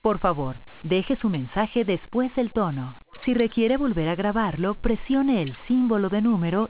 Por favor, deje su mensaje después del tono. Si requiere volver a grabarlo, presione el símbolo de número